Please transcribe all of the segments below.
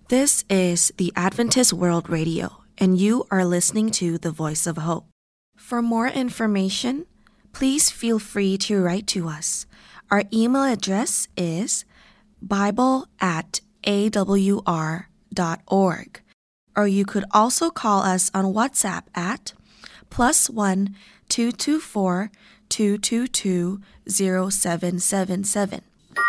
This is the Adventist World Radio, and you are listening to the Voice of Hope. For more information, please feel free to write to us. Our email address is bible@awr.org, or you could also call us on WhatsApp at +1 224 222 0777.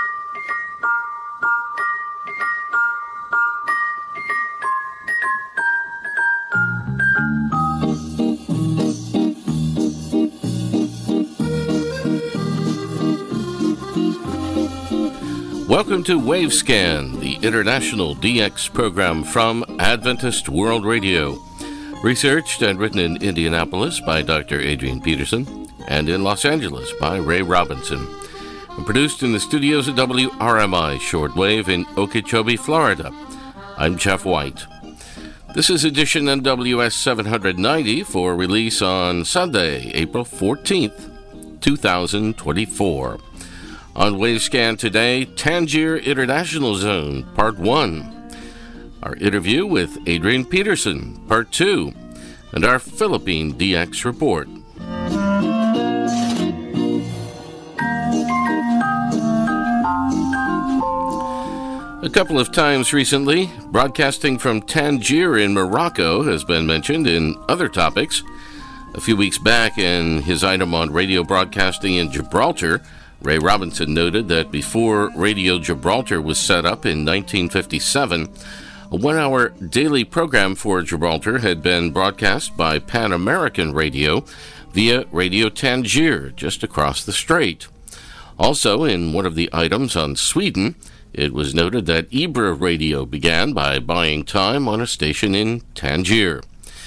Welcome to Wavescan, the international DX program from Adventist World Radio. Researched and written in Indianapolis by Dr. Adrian Peterson and in Los Angeles by Ray Robinson. And produced in the studios at WRMI Shortwave in Okeechobee, Florida. I'm Jeff White. This is edition NWS 790 for release on Sunday, April 14th, 2024. On Wavescan today, Tangier International Zone, Part 1. Our interview with Adrian Peterson, Part 2. And our Philippine DX report. A couple of times recently, broadcasting from Tangier in Morocco has been mentioned in other topics. A few weeks back in his item on radio broadcasting in Gibraltar, Ray Robinson noted that before Radio Gibraltar was set up in 1957, a one-hour daily program for Gibraltar had been broadcast by Pan American Radio via Radio Tangier, just across the strait. Also, in one of the items on Sweden, it was noted that Ibra Radio began by buying time on a station in Tangier.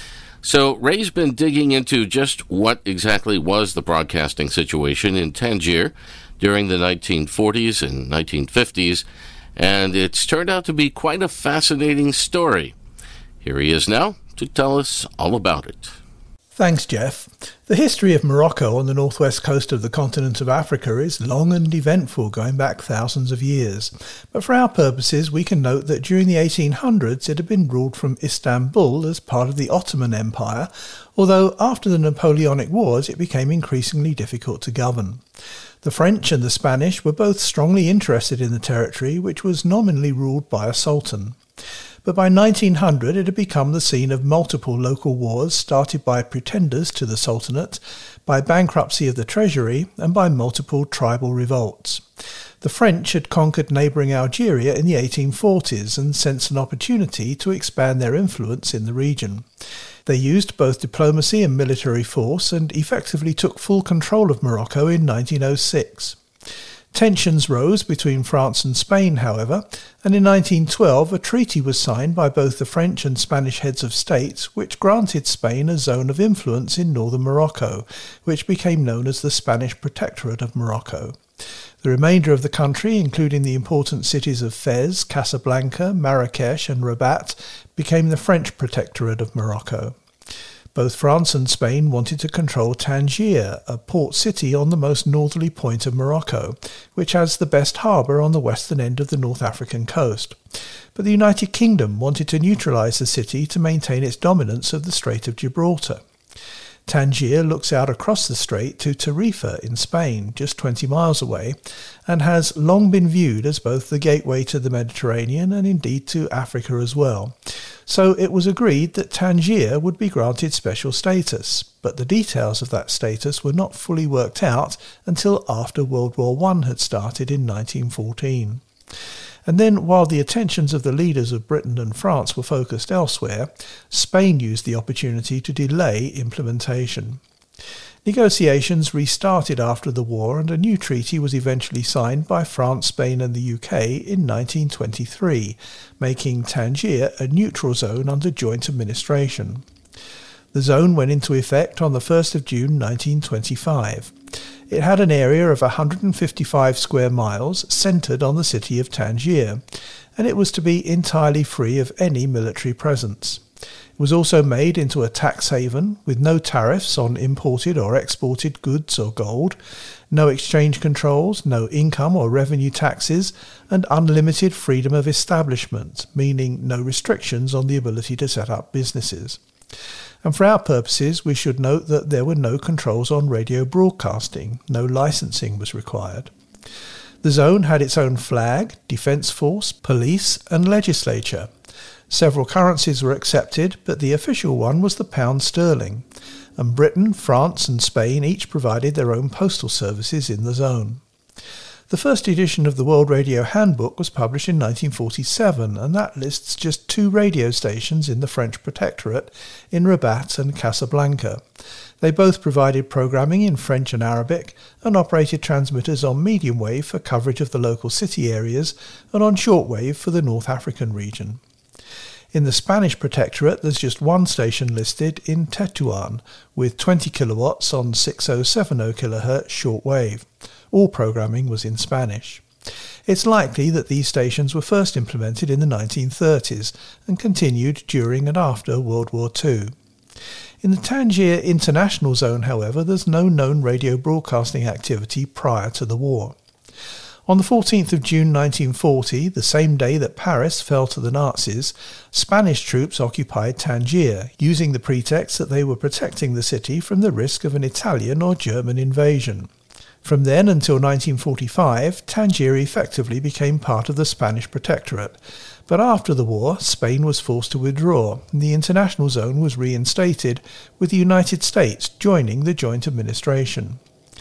So Ray's been digging into just what exactly was the broadcasting situation in Tangier during the 1940s and 1950s, and it's turned out to be quite a fascinating story. Here he is now to tell us all about it. Thanks, Jeff. The history of Morocco on the northwest coast of the continent of Africa is long and eventful, going back thousands of years. But for our purposes, we can note that during the 1800s it had been ruled from Istanbul as part of the Ottoman Empire, although after the Napoleonic Wars it became increasingly difficult to govern. The French and the Spanish were both strongly interested in the territory, which was nominally ruled by a sultan. But by 1900 it had become the scene of multiple local wars started by pretenders to the Sultanate, by bankruptcy of the treasury, and by multiple tribal revolts. The French had conquered neighbouring Algeria in the 1840s and sensed an opportunity to expand their influence in the region. They used both diplomacy and military force and effectively took full control of Morocco in 1906. Tensions rose between France and Spain, however, and in 1912 a treaty was signed by both the French and Spanish heads of state which granted Spain a zone of influence in northern Morocco, which became known as the Spanish Protectorate of Morocco. The remainder of the country, including the important cities of Fez, Casablanca, Marrakesh and Rabat, became the French Protectorate of Morocco. Both France and Spain wanted to control Tangier, a port city on the most northerly point of Morocco, which has the best harbour on the western end of the North African coast. But the United Kingdom wanted to neutralise the city to maintain its dominance of the Strait of Gibraltar. Tangier looks out across the strait to Tarifa in Spain, just 20 miles away, and has long been viewed as both the gateway to the Mediterranean and indeed to Africa as well. So it was agreed that Tangier would be granted special status, but the details of that status were not fully worked out until after World War I had started in 1914. And then, while the attentions of the leaders of Britain and France were focused elsewhere, Spain used the opportunity to delay implementation. Negotiations restarted after the war, and a new treaty was eventually signed by France, Spain and the UK in 1923, making Tangier a neutral zone under joint administration. The zone went into effect on the 1st of June 1925. It had an area of 155 square miles centred on the city of Tangier, and it was to be entirely free of any military presence. It was also made into a tax haven with no tariffs on imported or exported goods or gold, no exchange controls, no income or revenue taxes, and unlimited freedom of establishment, meaning no restrictions on the ability to set up businesses. And for our purposes, we should note that there were no controls on radio broadcasting, no licensing was required. The zone had its own flag, defence force, police and legislature. Several currencies were accepted, but the official one was the pound sterling, and Britain, France and Spain each provided their own postal services in the zone. The first edition of the World Radio Handbook was published in 1947, and that lists just 2 radio stations in the French Protectorate, in Rabat and Casablanca. They both provided programming in French and Arabic, and operated transmitters on medium wave for coverage of the local city areas, and on shortwave for the North African region. In the Spanish Protectorate, there's just one station listed in Tetuan, with 20 kilowatts on 6070 kHz shortwave. All programming was in Spanish. It's likely that these stations were first implemented in the 1930s and continued during and after World War II. In the Tangier International Zone, however, there's no known radio broadcasting activity prior to the war. On the 14th of June 1940, the same day that Paris fell to the Nazis, Spanish troops occupied Tangier, using the pretext that they were protecting the city from the risk of an Italian or German invasion. From then until 1945, Tangier effectively became part of the Spanish Protectorate, but after the war, Spain was forced to withdraw, and the international zone was reinstated, with the United States joining the joint administration.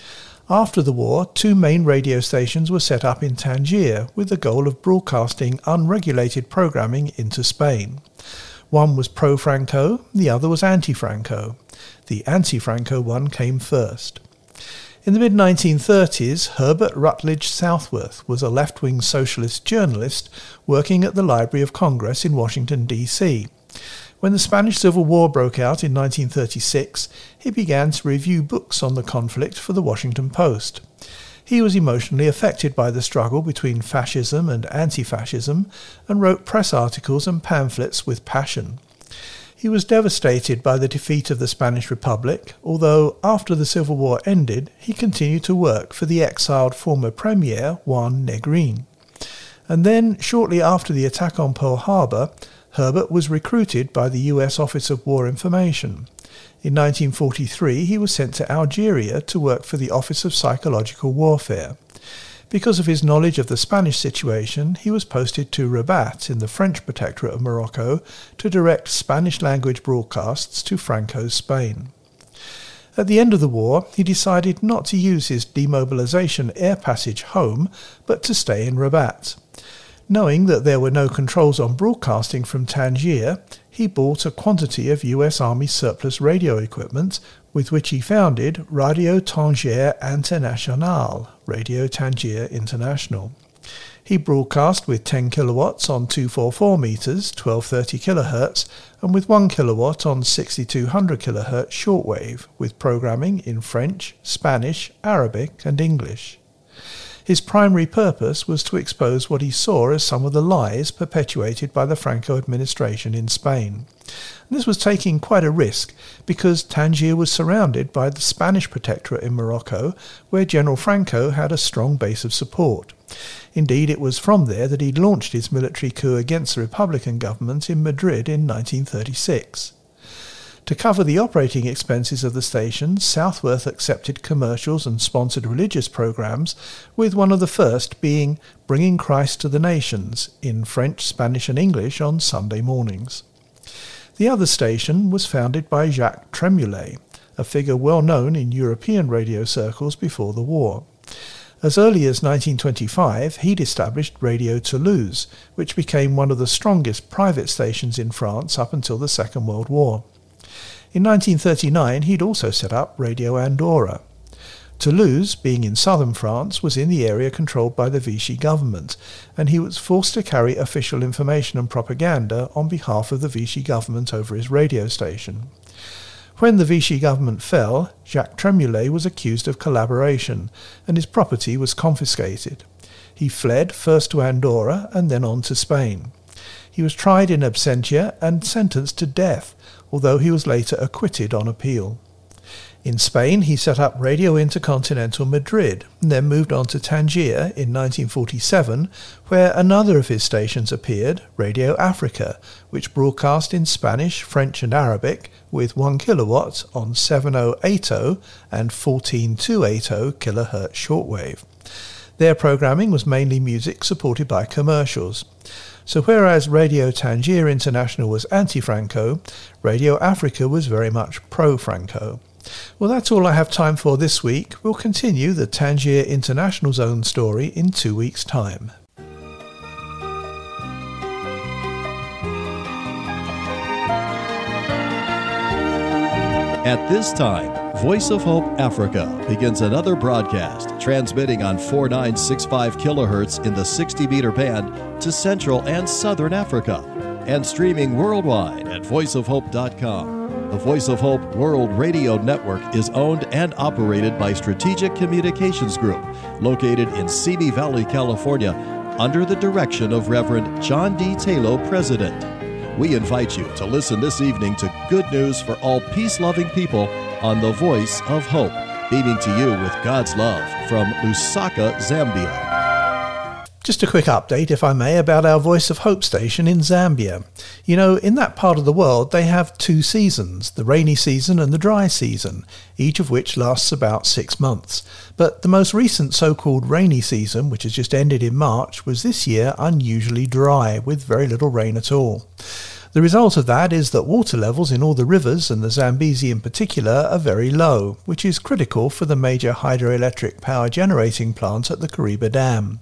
After the war, 2 main radio stations were set up in Tangier, with the goal of broadcasting unregulated programming into Spain. One was pro-Franco, the other was anti-Franco. The anti-Franco one came first. In the mid-1930s, Herbert Rutledge Southworth was a left-wing socialist journalist working at the Library of Congress in Washington, D.C. When the Spanish Civil War broke out in 1936, he began to review books on the conflict for the Washington Post. He was emotionally affected by the struggle between fascism and anti-fascism and wrote press articles and pamphlets with passion. He was devastated by the defeat of the Spanish Republic, although after the Civil War ended, he continued to work for the exiled former Premier Juan Negrin. And then, shortly after the attack on Pearl Harbor, Herbert was recruited by the US Office of War Information. In 1943, he was sent to Algeria to work for the Office of Psychological Warfare. Because of his knowledge of the Spanish situation, he was posted to Rabat in the French Protectorate of Morocco to direct Spanish-language broadcasts to Franco's Spain. At the end of the war, he decided not to use his demobilization air passage home, but to stay in Rabat. Knowing that there were no controls on broadcasting from Tangier, he bought a quantity of US Army surplus radio equipment, with which he founded Radio Tangier International, Radio Tangier International. He broadcast with 10 kilowatts on 244 meters, 1230 kHz, and with 1 kilowatt on 6200 kHz shortwave, with programming in French, Spanish, Arabic and English. His primary purpose was to expose what he saw as some of the lies perpetuated by the Franco administration in Spain. And this was taking quite a risk, because Tangier was surrounded by the Spanish Protectorate in Morocco, where General Franco had a strong base of support. Indeed, it was from there that he launched his military coup against the Republican government in Madrid in 1936. To cover the operating expenses of the station, Southworth accepted commercials and sponsored religious programs, with one of the first being Bringing Christ to the Nations, in French, Spanish and English on Sunday mornings. The other station was founded by Jacques Tremoulet, a figure well known in European radio circles before the war. As early as 1925, he'd established Radio Toulouse, which became one of the strongest private stations in France up until the Second World War. In 1939, he'd also set up Radio Andorra. Toulouse, being in southern France, was in the area controlled by the Vichy government, and he was forced to carry official information and propaganda on behalf of the Vichy government over his radio station. When the Vichy government fell, Jacques Tremoulet was accused of collaboration, and his property was confiscated. He fled first to Andorra and then on to Spain. He was tried in absentia and sentenced to death, although he was later acquitted on appeal. In Spain, he set up Radio Intercontinental Madrid, and then moved on to Tangier in 1947, where another of his stations appeared, Radio Africa, which broadcast in Spanish, French and Arabic, with 1 kilowatt on 7080 and 14280 kilohertz shortwave. Their programming was mainly music supported by commercials. So whereas Radio Tangier International was anti-Franco, Radio Africa was very much pro-Franco. Well, that's all I have time for this week. We'll continue the Tangier International Zone story in 2 weeks' time. At this time, Voice of Hope Africa begins another broadcast, transmitting on 4965 kilohertz in the 60-meter band to Central and Southern Africa, and streaming worldwide at voiceofhope.com. The Voice of Hope World Radio Network is owned and operated by Strategic Communications Group, located in Simi Valley, California, under the direction of Reverend John D. Taylor, President. We invite you to listen this evening to good news for all peace-loving people on the Voice of Hope, beaming to you with God's love from Lusaka, Zambia. Just a quick update, if I may, about our Voice of Hope station in Zambia. You know, in that part of the world, they have 2 seasons, the rainy season and the dry season, each of which lasts about 6 months. But the most recent so-called rainy season, which has just ended in March, was this year unusually dry, with very little rain at all. The result of that is that water levels in all the rivers, and the Zambezi in particular, are very low, which is critical for the major hydroelectric power generating plant at the Kariba Dam.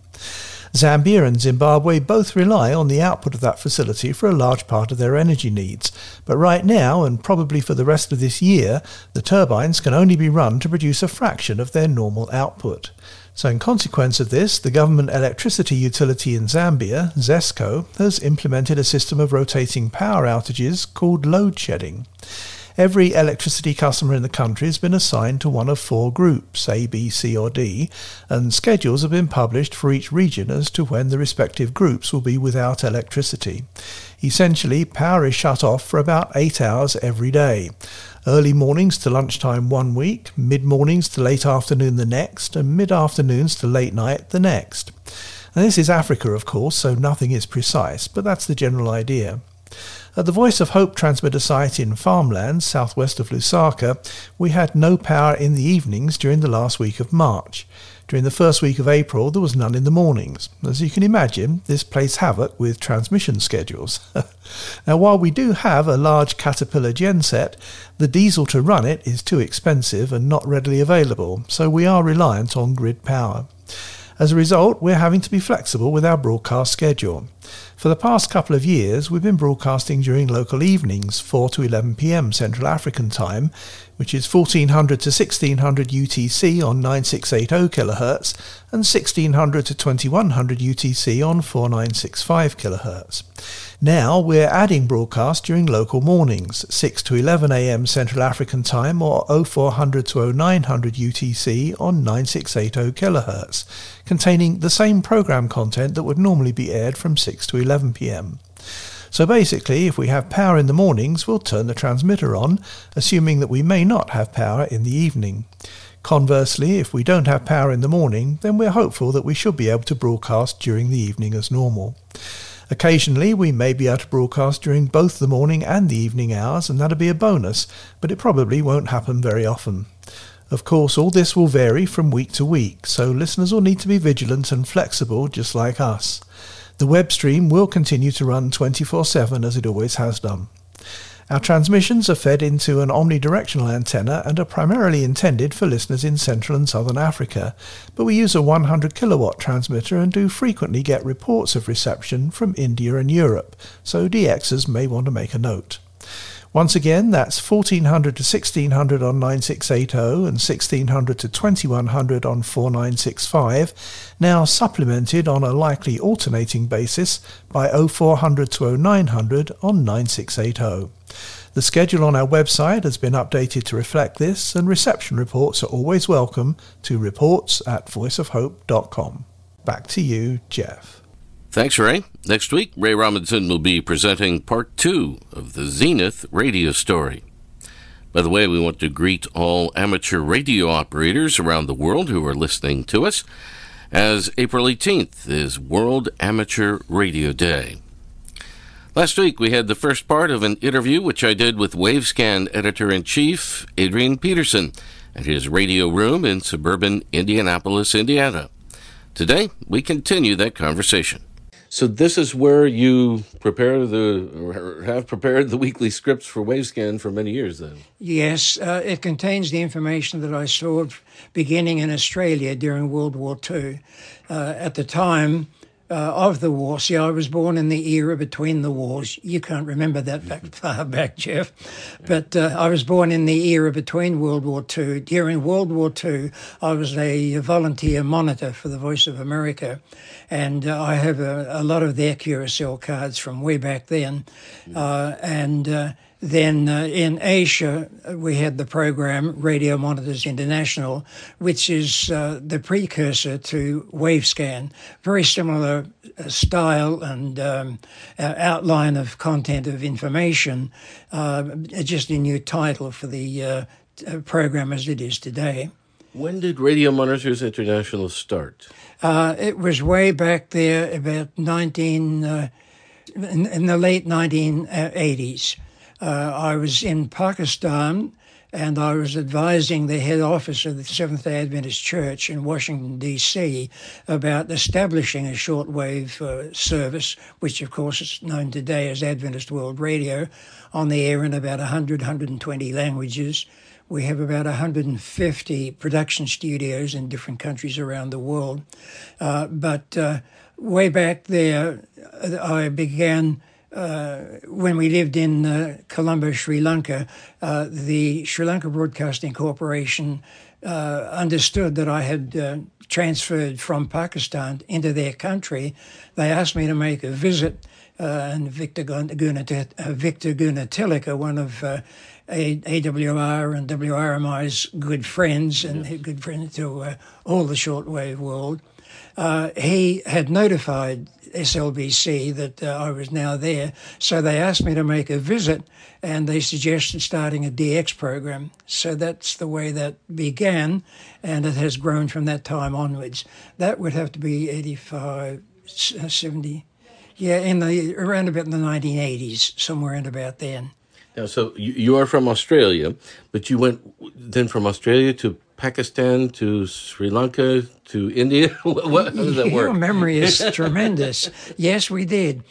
Zambia and Zimbabwe both rely on the output of that facility for a large part of their energy needs, but right now, and probably for the rest of this year, the turbines can only be run to produce a fraction of their normal output. So in consequence of this, the government electricity utility in Zambia, ZESCO, has implemented a system of rotating power outages called load shedding. Every electricity customer in the country has been assigned to one of 4 groups, A, B, C or D, and schedules have been published for each region as to when the respective groups will be without electricity. Essentially, power is shut off for about 8 hours every day. Early mornings to lunchtime one week, mid-mornings to late afternoon the next, and mid-afternoons to late night the next. And this is Africa, of course, so nothing is precise, but that's the general idea. At the Voice of Hope transmitter site in farmlands southwest of Lusaka, we had no power in the evenings during the last week of March. During the first week of April, there was none in the mornings. As you can imagine, this plays havoc with transmission schedules. Now, while we do have a large Caterpillar genset, the diesel to run it is too expensive and not readily available, so we are reliant on grid power. As a result, we're having to be flexible with our broadcast schedule. For the past couple of years, we've been broadcasting during local evenings, 4 to 11 p.m. Central African Time, which is 1400 to 1600 UTC on 9680 kHz and 1600 to 2100 UTC on 4965 kHz. Now we're adding broadcast during local mornings, 6 to 11 a.m. Central African Time or 0400 to 0900 UTC on 9680 kHz, containing the same program content that would normally be aired from 6 to 11 p.m. So basically, if we have power in the mornings, we'll turn the transmitter on, assuming that we may not have power in the evening. Conversely, if we don't have power in the morning, then we're hopeful that we should be able to broadcast during the evening as normal. Occasionally, we may be able to broadcast during both the morning and the evening hours, and that'll be a bonus, but it probably won't happen very often. Of course, all this will vary from week to week, so listeners will need to be vigilant and flexible, just like us. The web stream will continue to run 24/7 as it always has done. Our transmissions are fed into an omnidirectional antenna and are primarily intended for listeners in Central and Southern Africa, but we use a 100 kilowatt transmitter and do frequently get reports of reception from India and Europe, so DXers may want to make a note. Once again, that's 1400 to 1600 on 9680 and 1600 to 2100 on 4965, now supplemented on a likely alternating basis by 0400 to 0900 on 9680. The schedule on our website has been updated to reflect this, and reception reports are always welcome to reports@voiceofhope.com. Back to you, Jeff. Thanks, Ray. Next week, Ray Robinson will be presenting part 2 of the Zenith radio story. By the way, we want to greet all amateur radio operators around the world who are listening to us, as April 18th is World Amateur Radio Day. Last week, we had the first part of an interview which I did with Wavescan Editor-in-Chief Adrian Peterson at his radio room in suburban Indianapolis, Indiana. Today, we continue that conversation. So this is where you have prepared the weekly scripts for Wavescan for many years, then? Yes, it contains the information that I stored beginning in Australia during World War II. At the time of the war, see, I was born in the era between the wars. You can't remember that far back, Jeff. But I was born in the era between World War II. During World War II, I was a volunteer monitor for the Voice of America. And I have a lot of their Curacell cards from way back then. Then in Asia, we had the program Radio Monitors International, which is the precursor to Wavescan. Very similar style and outline of content of information, just a new title for the program as it is today. When did Radio Monitors International start? It was way back there about in the late 1980s. I was in Pakistan, and I was advising the head office of the Seventh-day Adventist Church in Washington, D.C., about establishing a shortwave service, which, of course, is known today as Adventist World Radio, on the air in about 120 languages. We have about 150 production studios in different countries around the world. But way back there, I began... when we lived in Colombo, Sri Lanka, the Sri Lanka Broadcasting Corporation understood that I had transferred from Pakistan into their country. They asked me to make a visit, and Victor Gunatilaka, one of AWR and WRMI's good friends, and good friend to all the shortwave world, he had notified SLBC that I was now there, so they asked me to make a visit, and they suggested starting a DX program. So that's the way that began, and it has grown from that time onwards. That would have to be 85, 70, around about in the 1980s, somewhere in about then. Now, so you are from Australia, but you went then from Australia to Pakistan to Sri Lanka to India? How does that work? Your memory is tremendous. Yes, we did.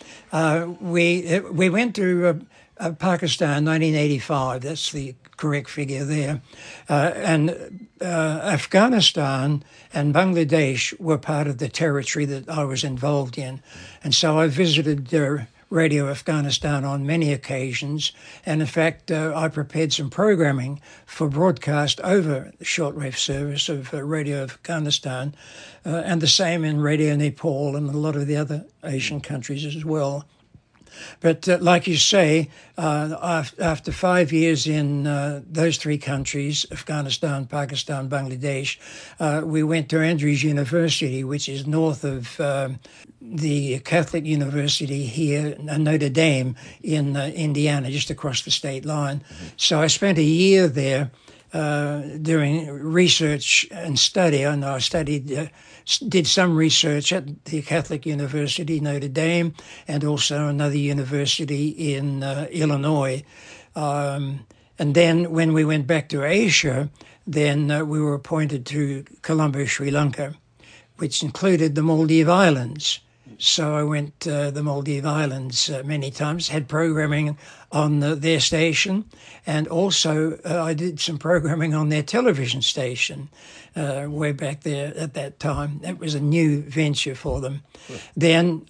We went to Pakistan, 1985. That's the correct figure there. And Afghanistan and Bangladesh were part of the territory that I was involved in. And so I visited Radio Afghanistan on many occasions, and in fact I prepared some programming for broadcast over the shortwave service of Radio Afghanistan, and the same in Radio Nepal and a lot of the other Asian countries as well. But like you say, after 5 years in those three countries, Afghanistan, Pakistan, Bangladesh, we went to Andrews University, which is north of the Catholic University here, Notre Dame, in Indiana, just across the state line. So I spent a year there doing research and study, and I did some research at the Catholic University, Notre Dame, and also another university in Illinois. And then when we went back to Asia, then we were appointed to Colombo, Sri Lanka, which included the Maldive Islands. So I went to the Maldive Islands many times, had programming on their station, and also I did some programming on their television station way back there at that time. That was a new venture for them. Then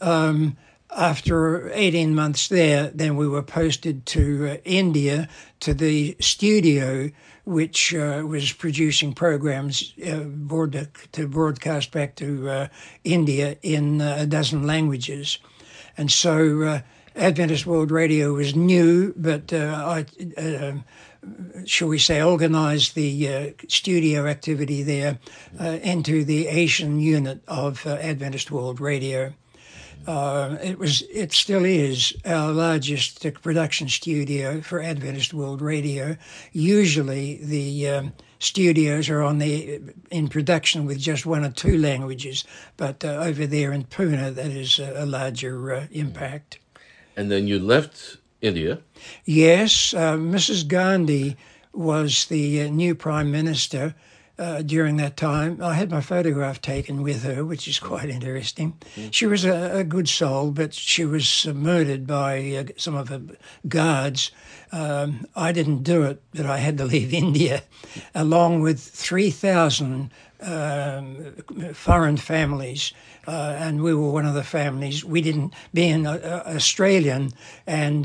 after 18 months there, then we were posted to India, to the studio which was producing programs to broadcast back to India in a dozen languages. And so Adventist World Radio was new, but I, shall we say, organized the studio activity there into the Asian unit of Adventist World Radio. It still is our largest production studio for Adventist World Radio. Usually the studios are in production with just one or two languages, but over there in Pune, that is a larger impact. And then you left India. Yes, Mrs. Gandhi was the new Prime Minister during that time. I had my photograph taken with her, which is quite interesting. She was a good soul, but she was murdered by some of her guards. I didn't do it, but I had to leave India, along with 3,000 foreign families, and we were one of the families. We didn't, being Australian and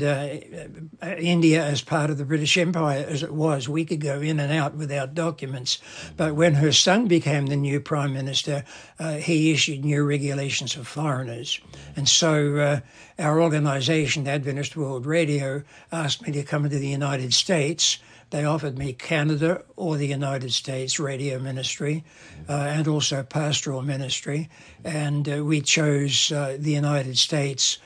India as part of the British Empire as it was, we could go in and out without documents. But when her son became the new Prime Minister, he issued new regulations for foreigners. And so our organisation, Adventist World Radio, asked me to come into the United States. They offered me Canada or the United States radio ministry and also pastoral ministry. And we chose the United States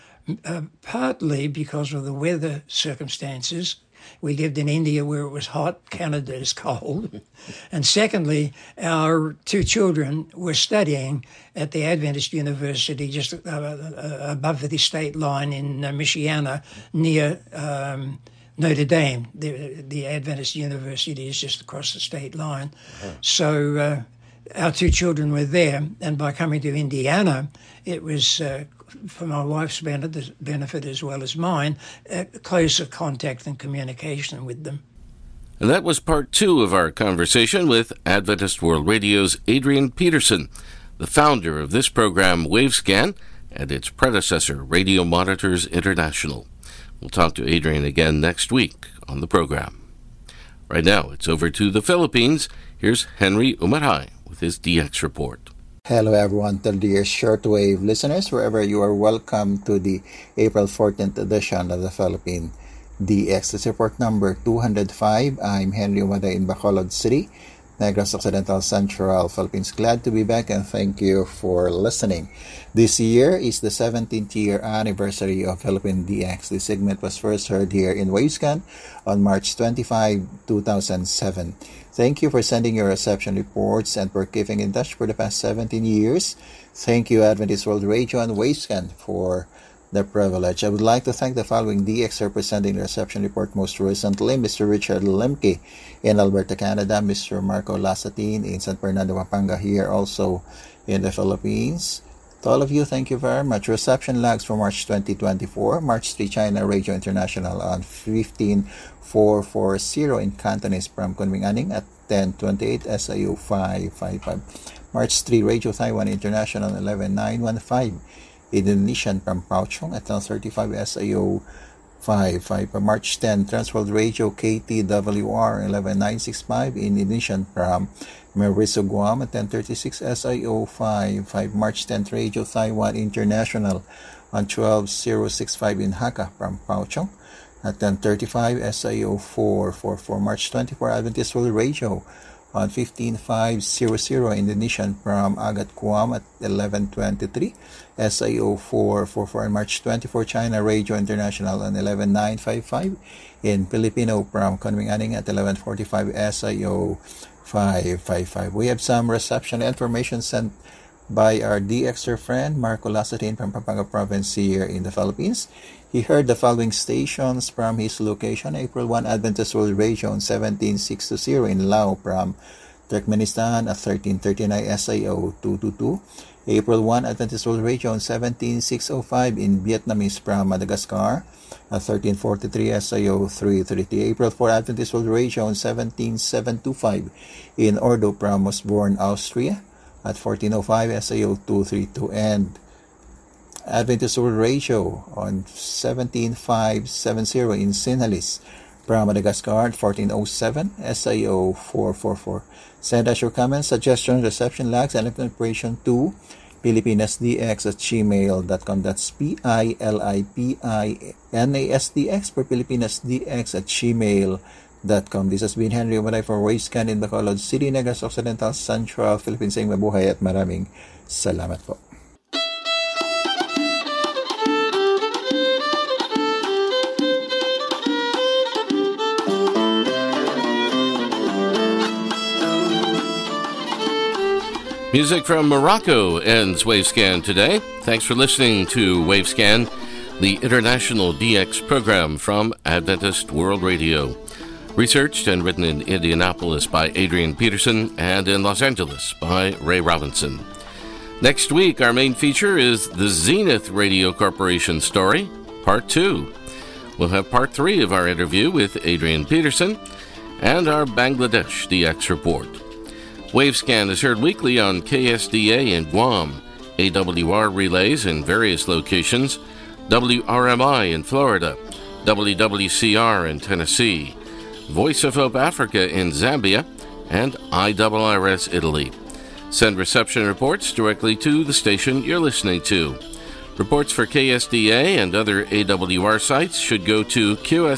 partly because of the weather circumstances. We lived in India where it was hot, Canada is cold. And secondly, our two children were studying at the Adventist University just above the state line in Michiana near Notre Dame. The Adventist University is just across the state line. So our two children were there, and by coming to Indiana, it was, for my wife's benefit as well as mine, closer contact and communication with them. And that was part 2 of our conversation with Adventist World Radio's Adrian Peterson, the founder of this program, Wavescan, and its predecessor, Radio Monitors International. We'll talk to Adrian again next week on the program. Right now, it's over to the Philippines. Here's Henry Umaray with his DX report. Hello everyone, to dear shortwave listeners, wherever you are, welcome to the April 14th edition of the Philippine DX. This report number 205. I'm Henry Umaray in Bacolod City, Negros Occidental, Central Philippines. Glad to be back and thank you for listening. This year is the 17th year anniversary of Philippine DX. This segment was first heard here in Wavescan on March 25, 2007. Thank you for sending your reception reports and for keeping in touch for the past 17 years. Thank you, Adventist World Radio and Wavescan, for the privilege. I would like to thank the following DX representing the reception report most recently: Mr. Richard Lemke in Alberta, Canada, Mr. Marco Lasatin in San Fernando, Pampanga, here also in the Philippines. To all of you, thank you very much. Reception lags for March 2024, March 3 China Radio International on 15440 in Cantonese from Kunming Aning at 1028 SIO 555. March 3 Radio Taiwan International 11915. Indonesian from Pauchong at 1035 SIO 55. March 10, Transworld Radio KTWR 11965 in Indonesian from Meriso, Guam at 1036 SIO 55. March 10, Radio Taiwan International on 12065 in Hakka from Pauchong at 1035 SIO 444. March 24, Adventist World Radio on 15500 Indonesian from Agat, Guam at 1123 SIO 444. And March 24, China Radio International on 11955 in Filipino from Kunming Aning at 1145 SIO 555. We have some reception information sent by our DXer friend Marco Lasatin from Pampanga Province here in the Philippines. He heard the following stations from his location: April 1, Adventist World Radio on 17620 in Lao from Turkmenistan at 1339 SIO 222. April 1, Adventist World Radio on 17605 in Vietnamese from Madagascar at 1343 SIO 333. April 4, Adventist World Radio on 17725 in Ordo from Osborne, Austria at 1405 SIO 232. And Adventist World Radio on 17570 in Sinalis from Madagascar at 1407 SIO 444. Send us your comments, suggestions, reception lags, and information to PilipinasDX@gmail.com. That's PILIPINASDX for PilipinasDX@gmail.com. This has been Henry Umaray for Wavescan in Bacolod City, Negros Occidental, Central Philippines. Saying mabuhay at maraming salamat po. Music from Morocco ends Wavescan today. Thanks for listening to Wavescan, the international DX program from Adventist World Radio. Researched and written in Indianapolis by Adrian Peterson and in Los Angeles by Ray Robinson. Next week, our main feature is the Zenith Radio Corporation story, Part 2. We'll have Part 3 of our interview with Adrian Peterson and our Bangladesh DX report. Wavescan is heard weekly on KSDA in Guam, AWR relays in various locations, WRMI in Florida, WWCR in Tennessee, Voice of Hope Africa in Zambia, and IRRS Italy. Send reception reports directly to the station you're listening to. Reports for KSDA and other AWR sites should go to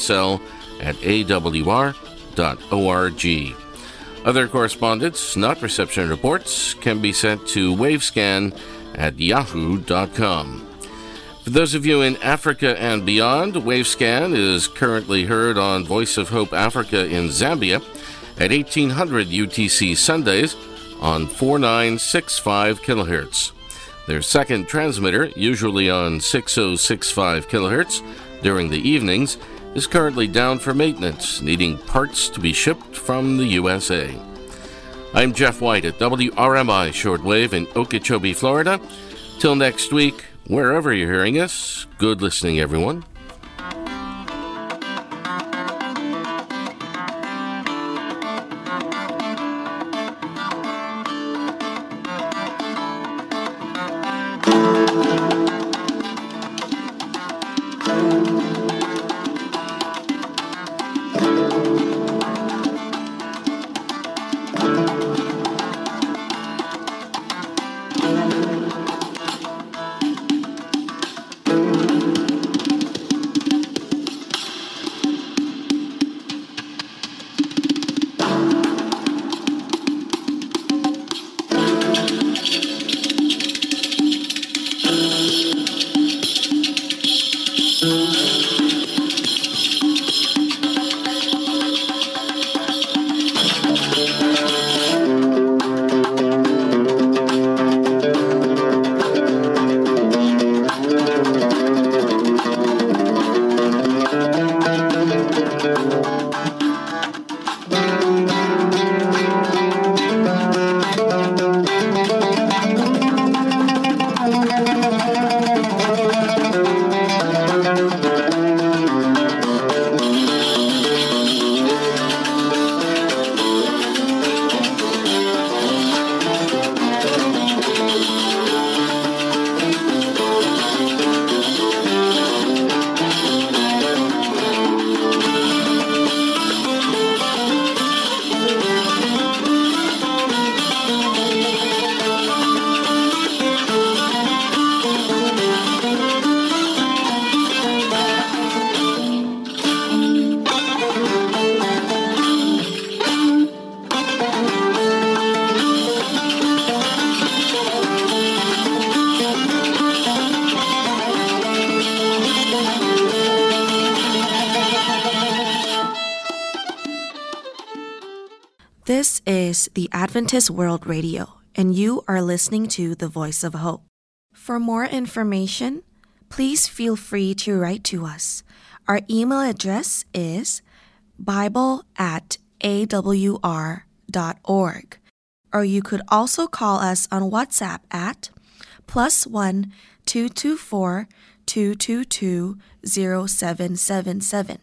qsl@awr.org. Other correspondence, not reception reports, can be sent to wavescan@yahoo.com. For those of you in Africa and beyond, Wavescan is currently heard on Voice of Hope Africa in Zambia at 1800 UTC Sundays on 4965 kHz. Their second transmitter, usually on 6065 kHz during the evenings, is currently down for maintenance, needing parts to be shipped from the USA. I'm Jeff White at WRMI Shortwave in Okeechobee, Florida. Till next week, wherever you're hearing us, good listening, everyone. This is the Adventist World Radio, and you are listening to the Voice of Hope. For more information, please feel free to write to us. Our email address is bible@awr.org, or you could also call us on WhatsApp at +1 224 222 0777.